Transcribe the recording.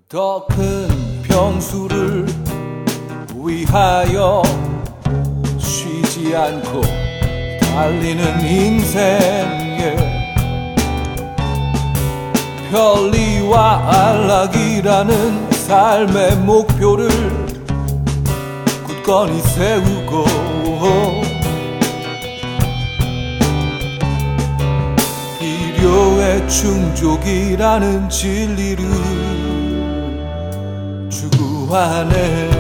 더 큰 평수를 위하여 쉬지 않고 달리는 인생에 편리와 안락이라는 삶의 목표를 굳건히 세우고 필요의 충족이라는 진리를 추구하네.